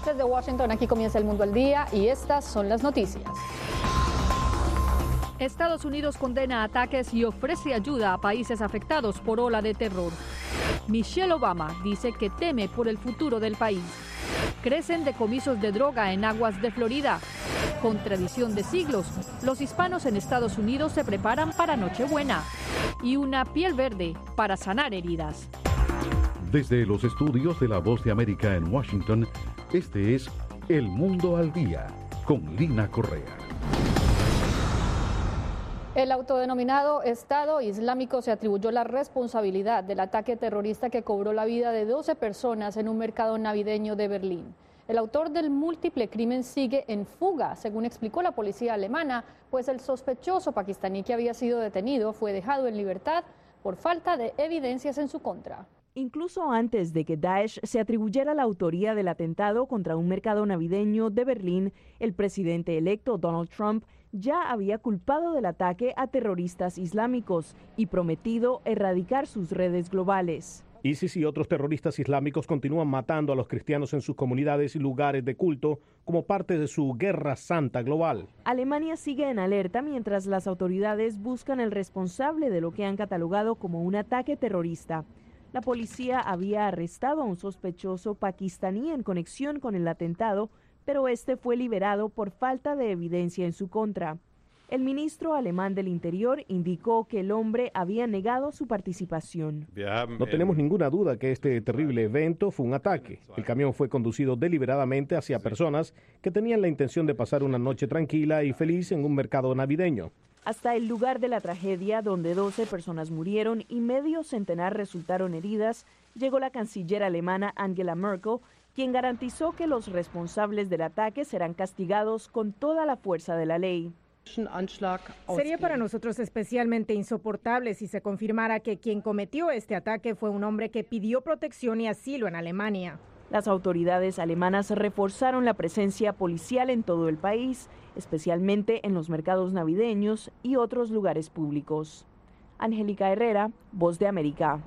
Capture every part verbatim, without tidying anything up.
Desde Washington, aquí comienza El Mundo al Día y estas son las noticias. Estados Unidos condena ataques y ofrece ayuda a países afectados por ola de terror. Michelle Obama dice que teme por el futuro del país. Crecen decomisos de droga en aguas de Florida. Con tradición de siglos, los hispanos en Estados Unidos se preparan para Nochebuena. Y una piel verde para sanar heridas. Desde los estudios de La Voz de América en Washington, este es El Mundo al Día, con Lina Correa. El autodenominado Estado Islámico se atribuyó la responsabilidad del ataque terrorista que cobró la vida de doce personas en un mercado navideño de Berlín. El autor del múltiple crimen sigue en fuga, según explicó la policía alemana, pues el sospechoso pakistaní que había sido detenido fue dejado en libertad por falta de evidencias en su contra. Incluso antes de que Daesh se atribuyera la autoría del atentado contra un mercado navideño de Berlín, el presidente electo Donald Trump ya había culpado del ataque a terroristas islámicos y prometido erradicar sus redes globales. ISIS y otros terroristas islámicos continúan matando a los cristianos en sus comunidades y lugares de culto como parte de su guerra santa global. Alemania sigue en alerta mientras las autoridades buscan el responsable de lo que han catalogado como un ataque terrorista. La policía había arrestado a un sospechoso pakistaní en conexión con el atentado, pero este fue liberado por falta de evidencia en su contra. El ministro alemán del Interior indicó que el hombre había negado su participación. No tenemos ninguna duda que este terrible evento fue un ataque. El camión fue conducido deliberadamente hacia personas que tenían la intención de pasar una noche tranquila y feliz en un mercado navideño. Hasta el lugar de la tragedia, donde doce personas murieron y medio centenar resultaron heridas, llegó la canciller alemana Angela Merkel, quien garantizó que los responsables del ataque serán castigados con toda la fuerza de la ley. Sería para nosotros especialmente insoportable si se confirmara que quien cometió este ataque fue un hombre que pidió protección y asilo en Alemania. Las autoridades alemanas reforzaron la presencia policial en todo el país, especialmente en los mercados navideños y otros lugares públicos. Angélica Herrera, Voz de América.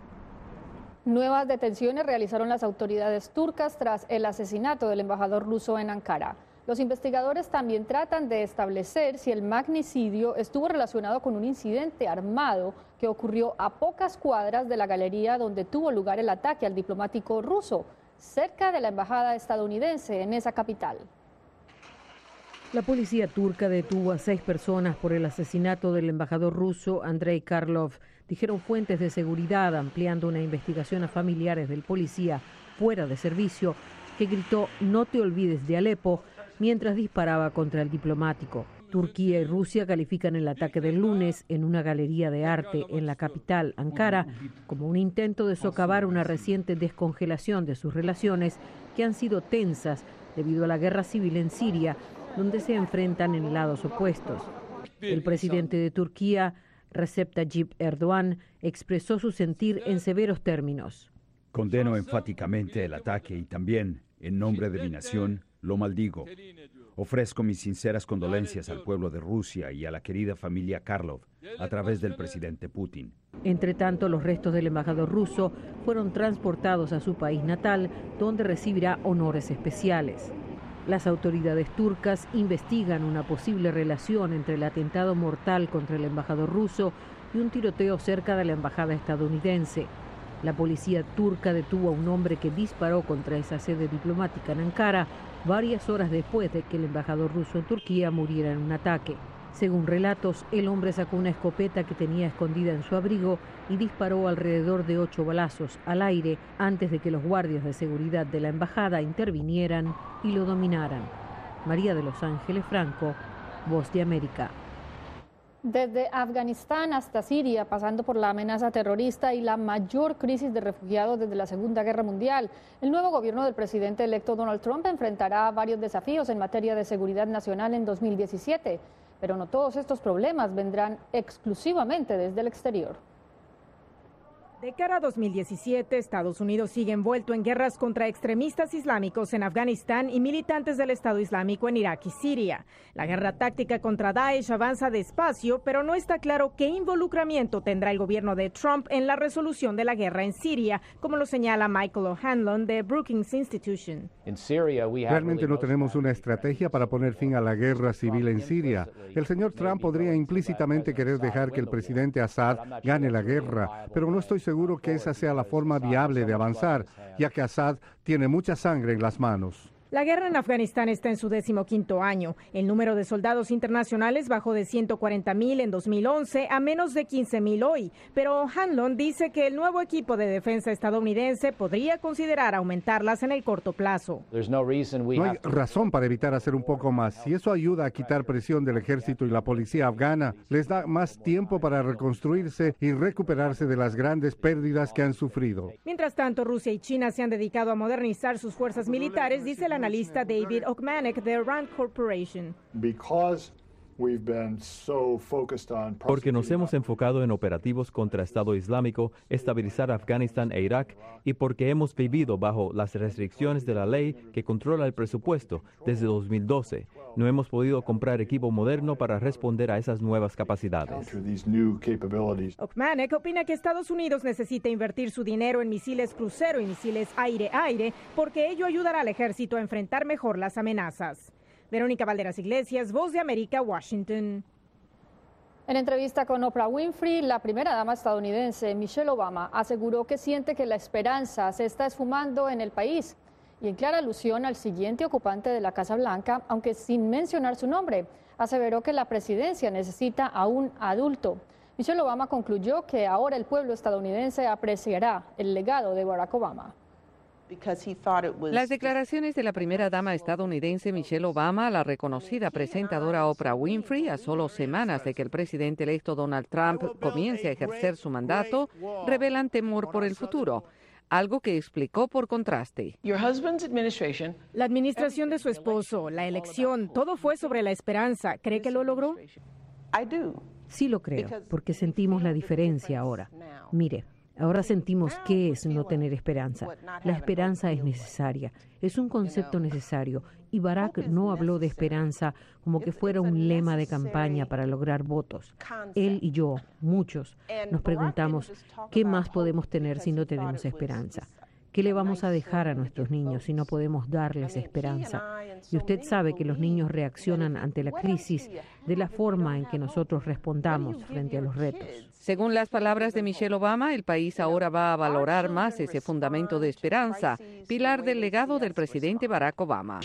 Nuevas detenciones realizaron las autoridades turcas tras el asesinato del embajador ruso en Ankara. Los investigadores también tratan de establecer si el magnicidio estuvo relacionado con un incidente armado que ocurrió a pocas cuadras de la galería donde tuvo lugar el ataque al diplomático ruso, cerca de la embajada estadounidense en esa capital. La policía turca detuvo a seis personas por el asesinato del embajador ruso Andrei Karlov, dijeron fuentes de seguridad, ampliando una investigación a familiares del policía fuera de servicio que gritó "No te olvides de Alepo" mientras disparaba contra el diplomático. Turquía y Rusia califican el ataque del lunes en una galería de arte en la capital, Ankara, como un intento de socavar una reciente descongelación de sus relaciones que han sido tensas debido a la guerra civil en Siria, donde se enfrentan en lados opuestos. El presidente de Turquía, Recep Tayyip Erdogan, expresó su sentir en severos términos. Condeno enfáticamente el ataque y también, en nombre de mi nación, lo maldigo. Ofrezco mis sinceras condolencias al pueblo de Rusia y a la querida familia Karlov a través del presidente Putin. Entre tanto, los restos del embajador ruso fueron transportados a su país natal, donde recibirá honores especiales. Las autoridades turcas investigan una posible relación entre el atentado mortal contra el embajador ruso y un tiroteo cerca de la embajada estadounidense. La policía turca detuvo a un hombre que disparó contra esa sede diplomática en Ankara varias horas después de que el embajador ruso en Turquía muriera en un ataque. Según relatos, el hombre sacó una escopeta que tenía escondida en su abrigo y disparó alrededor de ocho balazos al aire antes de que los guardias de seguridad de la embajada intervinieran y lo dominaran. María de Los Ángeles Franco, Voz de América. Desde Afganistán hasta Siria, pasando por la amenaza terrorista y la mayor crisis de refugiados desde la Segunda Guerra Mundial, el nuevo gobierno del presidente electo Donald Trump enfrentará varios desafíos en materia de seguridad nacional en dos mil diecisiete, pero no todos estos problemas vendrán exclusivamente desde el exterior. De cara a dos mil diecisiete, Estados Unidos sigue envuelto en guerras contra extremistas islámicos en Afganistán y militantes del Estado Islámico en Irak y Siria. La guerra táctica contra Daesh avanza despacio, pero no está claro qué involucramiento tendrá el gobierno de Trump en la resolución de la guerra en Siria, como lo señala Michael O'Hanlon de Brookings Institution. Realmente no tenemos una estrategia para poner fin a la guerra civil en Siria. El señor Trump podría implícitamente querer dejar que el presidente Assad gane la guerra, pero no estoy seguro Seguro que esa sea la forma viable de avanzar, ya que Assad tiene mucha sangre en las manos. La guerra en Afganistán está en su decimoquinto año. El número de soldados internacionales bajó de ciento cuarenta mil en dos mil once a menos de quince mil hoy. Pero O'Hanlon dice que el nuevo equipo de defensa estadounidense podría considerar aumentarlas en el corto plazo. No hay razón para evitar hacer un poco más. Si eso ayuda a quitar presión del ejército y la policía afgana, les da más tiempo para reconstruirse y recuperarse de las grandes pérdidas que han sufrido. Mientras tanto, Rusia y China se han dedicado a modernizar sus fuerzas militares, dice la analista David Okmanek de Rand Corporation. Porque nos hemos enfocado en operativos contra Estado Islámico, estabilizar Afganistán e Irak, y porque hemos vivido bajo las restricciones de la ley que controla el presupuesto desde dos mil doce. No hemos podido comprar equipo moderno para responder a esas nuevas capacidades. Okmanek opina que Estados Unidos necesita invertir su dinero en misiles crucero y misiles aire-aire, porque ello ayudará al ejército a enfrentar mejor las amenazas. Verónica Valderas Iglesias, Voz de América, Washington. En entrevista con Oprah Winfrey, la primera dama estadounidense, Michelle Obama, aseguró que siente que la esperanza se está esfumando en el país, y en clara alusión al siguiente ocupante de la Casa Blanca, aunque sin mencionar su nombre, aseveró que la presidencia necesita a un adulto. Michelle Obama concluyó que ahora el pueblo estadounidense apreciará el legado de Barack Obama. Las declaraciones de la primera dama estadounidense Michelle Obama a la reconocida presentadora Oprah Winfrey a solo semanas de que el presidente electo Donald Trump comience a ejercer su mandato revelan temor por el futuro, algo que explicó por contraste. La administración de su esposo, la elección, todo fue sobre la esperanza. ¿Cree que lo logró? Sí lo creo, porque sentimos la diferencia ahora. Mire, ahora sentimos qué es no tener esperanza. La esperanza es necesaria, es un concepto necesario, y Barack no habló de esperanza como que fuera un lema de campaña para lograr votos. Él y yo, muchos, nos preguntamos, ¿qué más podemos tener si no tenemos esperanza? ¿Qué le vamos a dejar a nuestros niños si no podemos darles esperanza? Y usted sabe que los niños reaccionan ante la crisis de la forma en que nosotros respondamos frente a los retos. Según las palabras de Michelle Obama, el país ahora va a valorar más ese fundamento de esperanza, pilar del legado del presidente Barack Obama.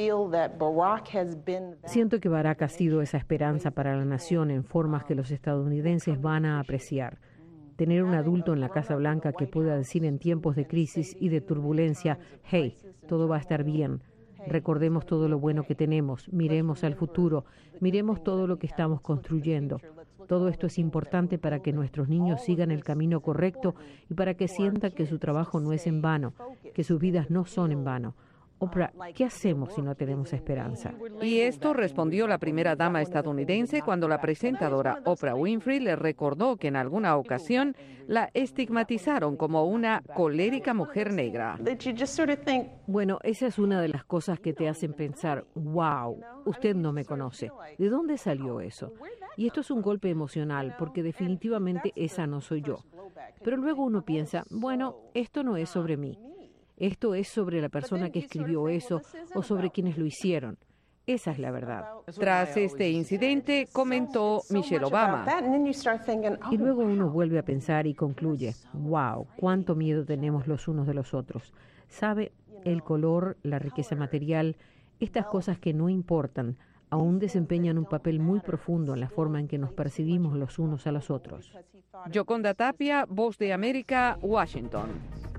Siento que Barack ha sido esa esperanza para la nación en formas que los estadounidenses van a apreciar. Tener un adulto en la Casa Blanca que pueda decir en tiempos de crisis y de turbulencia, hey, todo va a estar bien. Recordemos todo lo bueno que tenemos, miremos al futuro, miremos todo lo que estamos construyendo. Todo esto es importante para que nuestros niños sigan el camino correcto y para que sientan que su trabajo no es en vano, que sus vidas no son en vano. Oprah, ¿qué hacemos si no tenemos esperanza? Y esto respondió la primera dama estadounidense cuando la presentadora Oprah Winfrey le recordó que en alguna ocasión la estigmatizaron como una colérica mujer negra. Bueno, esa es una de las cosas que te hacen pensar, wow, usted no me conoce. ¿De dónde salió eso? Y esto es un golpe emocional porque definitivamente esa no soy yo. Pero luego uno piensa, bueno, esto no es sobre mí. Esto es sobre la persona que escribió eso o sobre quienes lo hicieron. Esa es la verdad. Tras este incidente, comentó Michelle Obama. Y luego uno vuelve a pensar y concluye, wow, cuánto miedo tenemos los unos de los otros. ¿Sabe? El color, la riqueza material, estas cosas que no importan, aún desempeñan un papel muy profundo en la forma en que nos percibimos los unos a los otros. Yoconda Tapia, Voz de América, Washington.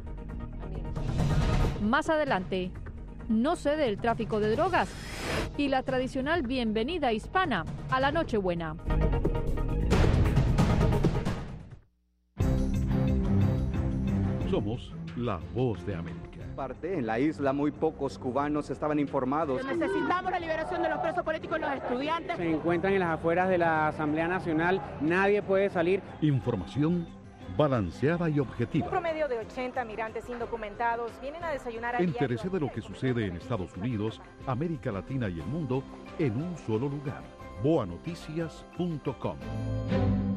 Más adelante, no cede el tráfico de drogas y la tradicional bienvenida hispana a la Nochebuena. Somos la Voz de América. En la isla muy pocos cubanos estaban informados. Necesitamos la liberación de los presos políticos y los estudiantes. Se encuentran en las afueras de la Asamblea Nacional, nadie puede salir. Información, balanceada y objetiva. Un promedio de ochenta migrantes indocumentados vienen a desayunar a Entérese de lo que sucede en Estados Unidos, América Latina y el mundo en un solo lugar. boa noticias punto com.